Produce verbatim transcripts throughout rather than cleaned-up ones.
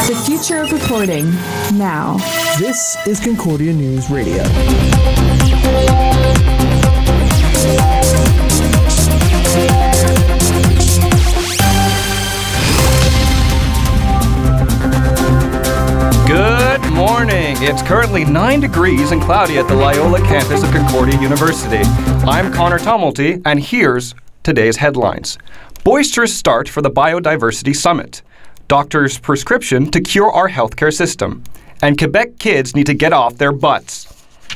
The future of reporting, now. This is Concordia News Radio. Good morning. It's currently nine degrees and cloudy at the Loyola campus of Concordia University. I'm Connor Tumulty, and here's today's headlines. Boisterous start for the Biodiversity Summit. Doctors' prescription to cure our healthcare system. And Quebec kids need to get off their butts.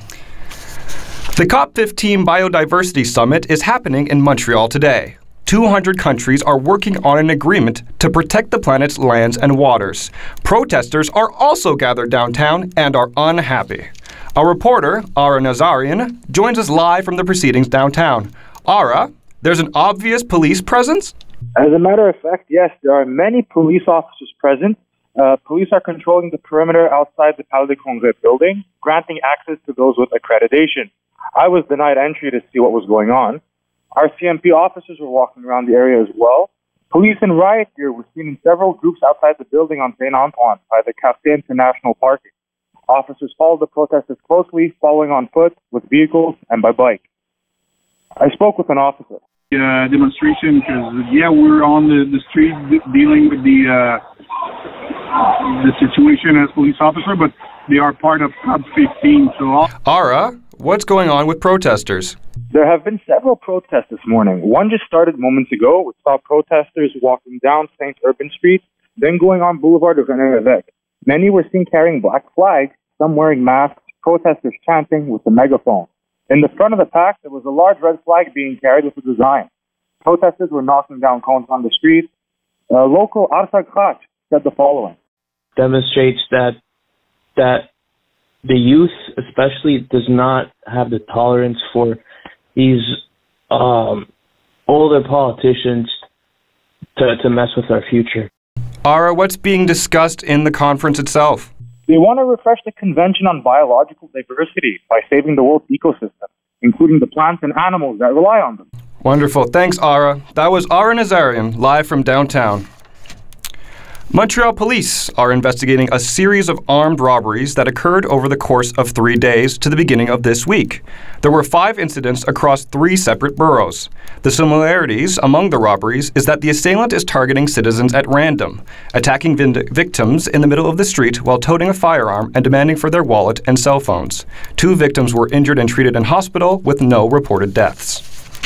The COP fifteen Biodiversity Summit is happening in Montreal today. two hundred countries are working on an agreement to protect the planet's lands and waters. Protesters are also gathered downtown and are unhappy. Our reporter, Ara Nazarian, joins us live from the proceedings downtown. Ara, there's an obvious police presence? As a matter of fact, yes, there are many police officers present. Uh, police are controlling the perimeter outside the Palais des Congrès building, granting access to those with accreditation. I was denied entry to see what was going on. Our C M P officers were walking around the area as well. Police in riot gear were seen in several groups outside the building on Saint Antoine by the Quartier International Parking. Officers followed the protesters closely, following on foot, with vehicles, and by bike. I spoke with an officer. Uh, demonstration because yeah we're on the, the street d- dealing with the uh, the situation as police officer, but they are part of COP fifteen. So all- Ara, what's going on with protesters? There have been several protests this morning. One just started moments ago. We saw protesters walking down Saint Urban Street, then going on Boulevard of René Lévesque. Many were seen carrying black flags, some wearing masks, protesters chanting with a megaphone. In the front of the pack, there was a large red flag being carried with a design. Protesters were knocking down cones on the street. Uh, local Arsa Kratch said the following. Demonstrates that that the youth especially does not have the tolerance for these um, older politicians to, to mess with our future. Ara, what's being discussed in the conference itself? They want to refresh the Convention on Biological Diversity by saving the world's ecosystem, including the plants and animals that rely on them. Wonderful. Thanks, Ara. That was Ara Nazarian, live from downtown. Montreal police are investigating a series of armed robberies that occurred over the course of three days to the beginning of this week. There were five incidents across three separate boroughs. The similarities among the robberies is that the assailant is targeting citizens at random, attacking vind- victims in the middle of the street while toting a firearm and demanding for their wallet and cell phones. Two victims were injured and treated in hospital with no reported deaths.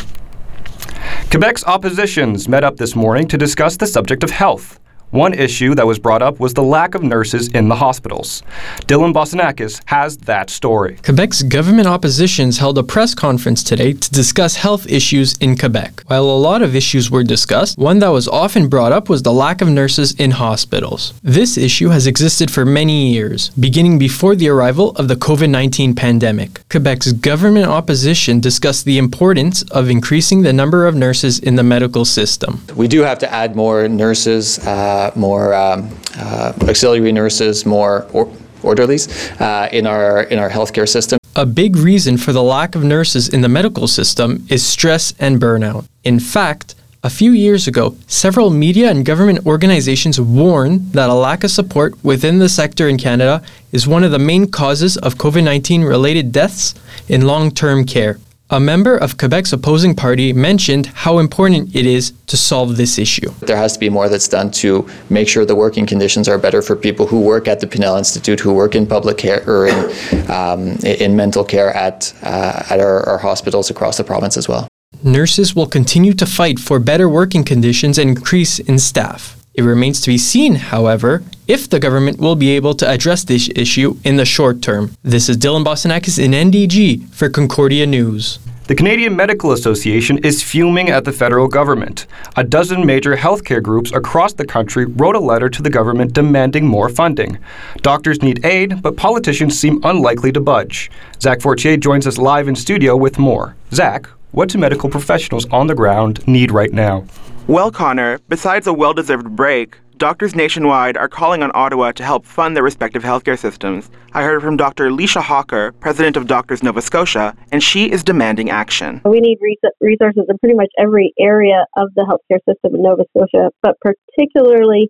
Quebec's oppositions met up this morning to discuss the subject of health. One issue that was brought up was the lack of nurses in the hospitals. Dylan Bosanakis has that story. Quebec's government oppositions held a press conference today to discuss health issues in Quebec. While a lot of issues were discussed, one that was often brought up was the lack of nurses in hospitals. This issue has existed for many years, beginning before the arrival of the covid nineteen pandemic. Quebec's government opposition discussed the importance of increasing the number of nurses in the medical system. We do have to add more nurses, uh, more um, uh, auxiliary nurses, more or- orderlies uh, in our in our healthcare system. A big reason for the lack of nurses in the medical system is stress and burnout. In fact, a few years ago, several media and government organizations warned that a lack of support within the sector in Canada is one of the main causes of covid nineteen related deaths in long-term care. A member of Quebec's opposing party mentioned how important it is to solve this issue. There has to be more that's done to make sure the working conditions are better for people who work at the Pinel Institute, who work in public care or in, um, in mental care at, uh, at our, our hospitals across the province as well. Nurses will continue to fight for better working conditions and increase in staff. It remains to be seen, however, if the government will be able to address this issue in the short term. This is Dylan Bosanakis in N D G for Concordia News. The Canadian Medical Association is fuming at the federal government. A dozen major healthcare groups across the country wrote a letter to the government demanding more funding. Doctors need aid, but politicians seem unlikely to budge. Zach Fortier joins us live in studio with more. Zach, what do medical professionals on the ground need right now? Well, Connor, besides a well-deserved break, doctors nationwide are calling on Ottawa to help fund their respective healthcare systems. I heard from Doctor Leisha Hawker, president of Doctors Nova Scotia, and she is demanding action. We need resources in pretty much every area of the healthcare system in Nova Scotia, but particularly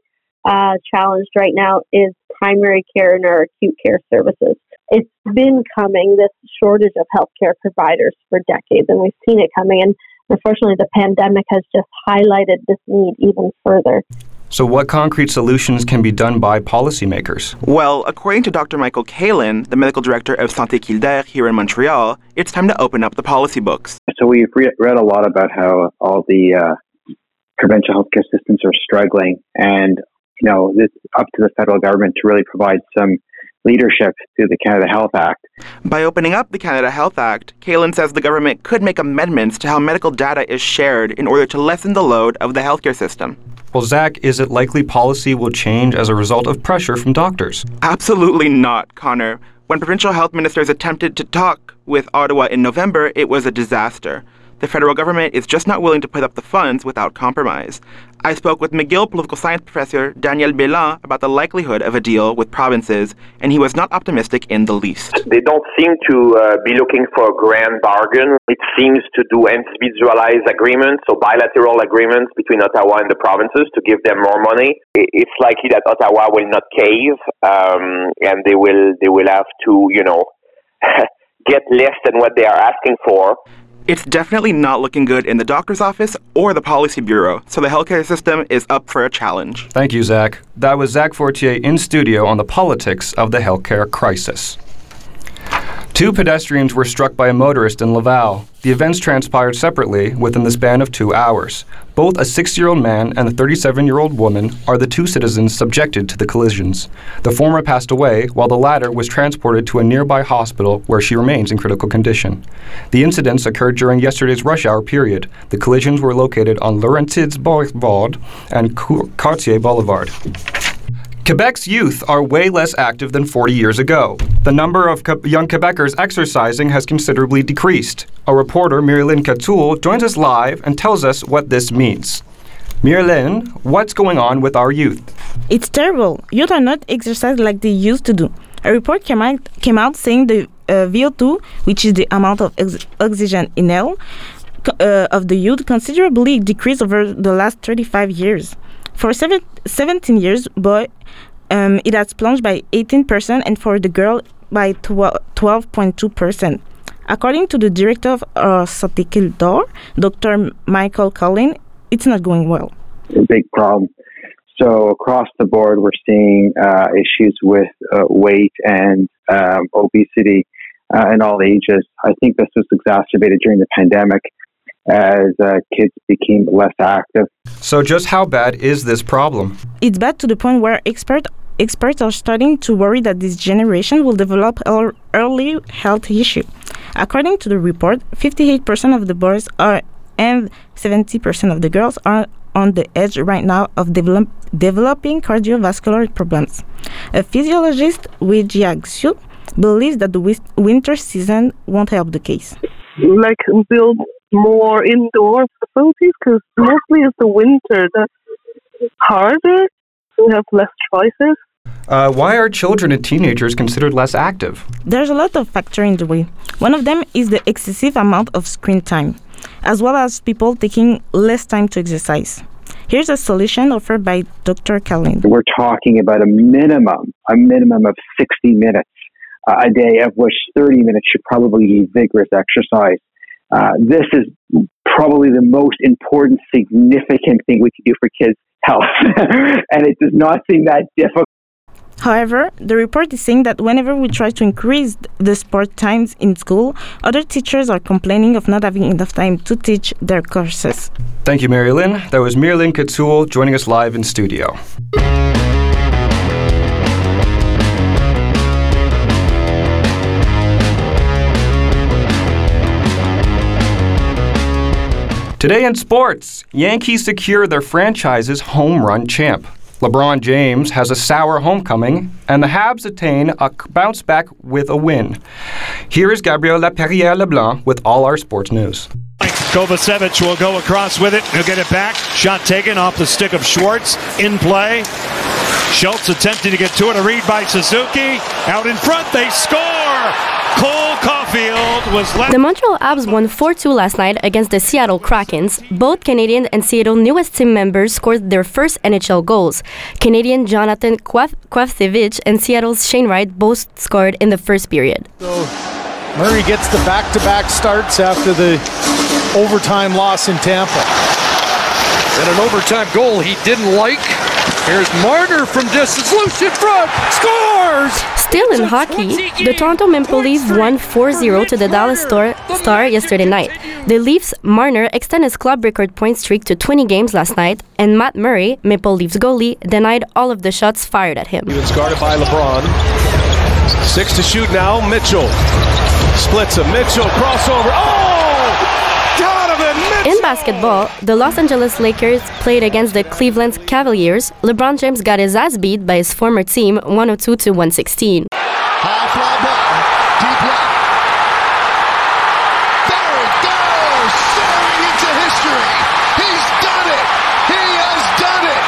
uh, challenged right now is primary care and our acute care services. It's been coming, this shortage of healthcare providers for decades, and we've seen it coming. And unfortunately, the pandemic has just highlighted this need even further. So what concrete solutions can be done by policymakers? Well, according to Doctor Michael Kalin, the medical director of Santé Kildare here in Montreal, it's time to open up the policy books. So we've re- read a lot about how all the uh, provincial healthcare systems are struggling, and you know, it's up to the federal government to really provide some leadership through the Canada Health Act. By opening up the Canada Health Act, Kalin says the government could make amendments to how medical data is shared in order to lessen the load of the healthcare system. Well, Zach, is it likely policy will change as a result of pressure from doctors? Absolutely not, Connor. When provincial health ministers attempted to talk with Ottawa in November, it was a disaster. The federal government is just not willing to put up the funds without compromise. I spoke with McGill political science professor Daniel Bélan about the likelihood of a deal with provinces, and he was not optimistic in the least. They don't seem to uh, be looking for a grand bargain. It seems to do individualized agreements, so bilateral agreements between Ottawa and the provinces to give them more money. It's likely that Ottawa will not cave, um, and they will they will have to, you know, get less than what they are asking for. It's definitely not looking good in the doctor's office or the policy bureau, so the healthcare system is up for a challenge. Thank you, Zach. That was Zach Fortier in studio on the politics of the healthcare crisis. Two pedestrians were struck by a motorist in Laval. The events transpired separately within the span of two hours. Both a sixty-year-old man and a thirty-seven-year-old woman are the two citizens subjected to the collisions. The former passed away, while the latter was transported to a nearby hospital where she remains in critical condition. The incidents occurred during yesterday's rush hour period. The collisions were located on Laurentides Boulevard and Cartier Boulevard. Quebec's youth are way less active than forty years ago. The number of Ke- young Quebecers exercising has considerably decreased. A reporter, Myrlyn Catoul, joins us live and tells us what this means. Myrlyn, what's going on with our youth? It's terrible. Youth are not exercising like they used to do. A report came out, came out saying the uh, V O two, which is the amount of ex- oxygen inhaled uh, of the youth, considerably decreased over the last thirty-five years. For seven, seventeen years, boy, um, it has plunged by eighteen percent, and for the girl by twelve point two percent. According to the director of uh, Santé Kildare, Doctor Michael Kalin, it's not going well. A big problem. So across the board, we're seeing uh, issues with uh, weight and um, obesity uh, in all ages. I think this was exacerbated during the pandemic as uh, kids became less active. So just how bad is this problem? It's bad to the point where expert, experts are starting to worry that this generation will develop an early health issue. According to the report, fifty-eight percent of the boys are and seventy percent of the girls are on the edge right now of develop, developing cardiovascular problems. A physiologist, Weijia Xu, believes that the w- winter season won't help the case. Like build more indoor facilities, because mostly it's the winter that's harder. We have less choices. Uh, why are children and teenagers considered less active? There's a lot of factors in the way. One of them is the excessive amount of screen time, as well as people taking less time to exercise. Here's a solution offered by Doctor Kalin. We're talking about a minimum, a minimum of sixty minutes uh, a day, of which thirty minutes should probably be vigorous exercise. Uh, this is probably the most important, significant thing we can do for kids' health. And it does not seem that difficult. However, the report is saying that whenever we try to increase the sport times in school, other teachers are complaining of not having enough time to teach their courses. Thank you, Myrlyn. That was Myrlyn Catoul joining us live in studio. Today in sports, Yankees secure their franchise's home run champ. LeBron James has a sour homecoming, and the Habs attain a bounce back with a win. Here is Gabriel Laperrière Leblanc with all our sports news. Kovacevic will go across with it. He'll get it back. Shot taken off the stick of Schwartz. In play. Schultz attempting to get to it. A read by Suzuki. Out in front. They score! Cole Caulfield was left. The Montreal Habs won four two last night against the Seattle Krakens. Both Canadian and Seattle newest team members scored their first N H L goals. Canadian Jonathan Kvasevich and Seattle's Shane Wright both scored in the first period. So Murray gets the back-to-back starts after the overtime loss in Tampa. And an overtime goal he didn't like. Here's Marner from distance, loose in front, scores! Still in hockey, the Toronto Maple Leafs won four zero to the Dallas Star, Star yesterday night. The Leafs' Marner extended his club record point streak to twenty games last night, and Matt Murray, Maple Leafs goalie, denied all of the shots fired at him. He was guarded by LeBron. Six to shoot now, Mitchell. Splits a Mitchell, crossover, oh! Donovan Mitchell! In basketball, the Los Angeles Lakers played against the Cleveland Cavaliers. LeBron James got his ass beat by his former team, one oh two to one sixteen. High fly ball, deep left. There it goes, soaring into history. He's done it. He has done it.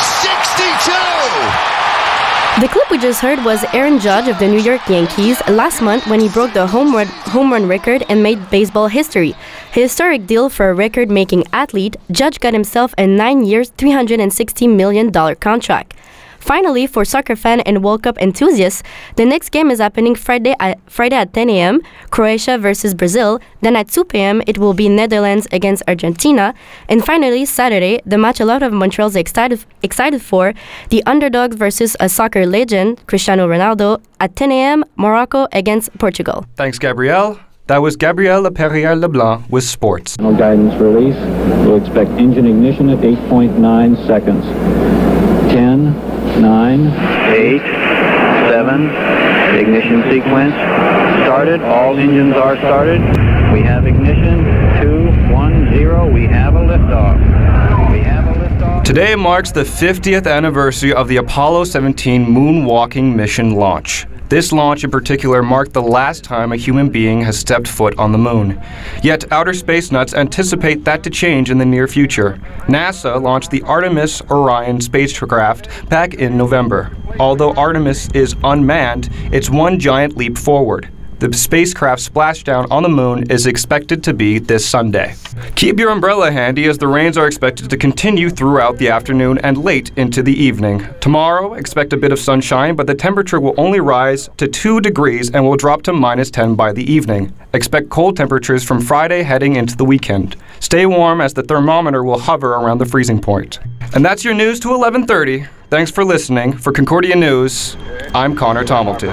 sixty-two. The clip we just heard was Aaron Judge of the New York Yankees last month when he broke the home run, home run record and made baseball history. A historic deal for a record-making athlete, Judge got himself a nine-year, three hundred sixty million dollars contract. Finally, for soccer fan and World Cup enthusiasts, the next game is happening Friday at, Friday at ten a.m., Croatia versus Brazil. Then at two p.m., it will be Netherlands against Argentina. And finally, Saturday, the match a lot of Montreal's excited, excited for, the underdogs versus a soccer legend, Cristiano Ronaldo, at ten a.m., Morocco against Portugal. Thanks, Gabrielle. That was Gabrielle Perrier-Leblanc with sports. Guidance release. We'll expect engine ignition at eight point nine seconds. ten, nine, eight, seven, ignition sequence started. All engines are started. We have ignition. two, one, zero. We have a liftoff. We have a liftoff. Today marks the fiftieth anniversary of the Apollo seventeen moonwalking mission launch. This launch in particular marked the last time a human being has stepped foot on the moon. Yet outer space nuts anticipate that to change in the near future. NASA launched the Artemis Orion spacecraft back in November. Although Artemis is unmanned, it's one giant leap forward. The spacecraft splashdown on the moon is expected to be this Sunday. Keep your umbrella handy as the rains are expected to continue throughout the afternoon and late into the evening. Tomorrow, expect a bit of sunshine, but the temperature will only rise to two degrees and will drop to minus ten by the evening. Expect cold temperatures from Friday heading into the weekend. Stay warm as the thermometer will hover around the freezing point. And that's your news to eleven thirty. Thanks for listening. For Concordia News, I'm Connor Tomilton.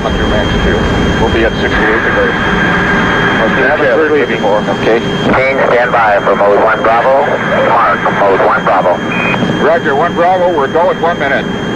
We'll be at sixty-eight degrees. Okay. Kane, stand by for mode one Bravo. Mark, mode one Bravo. Roger, one Bravo. We're going one minute.